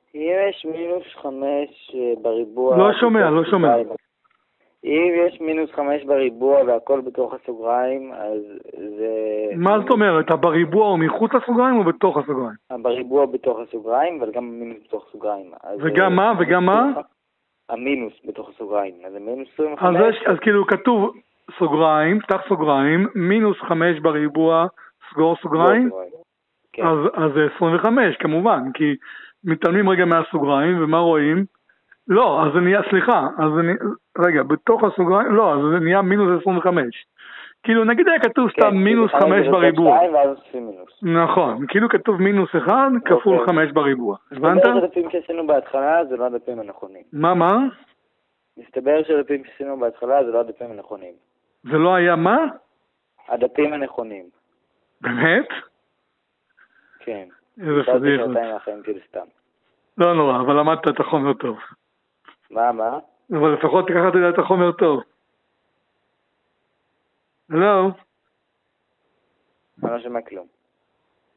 אם יש מינוס 5 בריבוע... לא שומע. אם יש מינוס 5 בריבוע והכל בתוך הסוגריים, אז זה... מה זאת אומרת? בריבוע הוא מחוץ לסוגריים או בתוך הסוגריים? בריבוע בתוך הסוגריים, אבל גם המינוס בתוך הסוגריים. וגם מה? וגם מה? המינוס בתוך הסוגריים. אז זה מינוס 25. אז כאילו כתוב סוגריים, פתח סוגריים, מינוס 5 בריבוע, סגור סוגריים. כן. אז זה 25 כמובן, כי מתעלמים רגע מהסוגריים, ומה רואים? לא, אז זה נהיה, סליחה, רגע, בתוך הסוגריים, לא, אז זה נהיה מינוס 25. כאילו נגיד היה כתוב סתם מינוס 5 בריבוע. נכון, כאילו כתוב מינוס 1 כפול 5 בריבוע. הבנת? מסתבר שהדפים שעשינו בהתחלה זה לא הדפים הנכונים. מה? מסתבר שהדפים שעשינו בהתחלה זה לא הדפים הנכונים. זה לא היה מה? הדפים הנכונים. באמת? כן. איזה פדיחה. לא נורא, אבל למדת את החומר טוב. מה? אבל לפחות תקחת את החומר טוב. הלו? אני לא שומע כלום.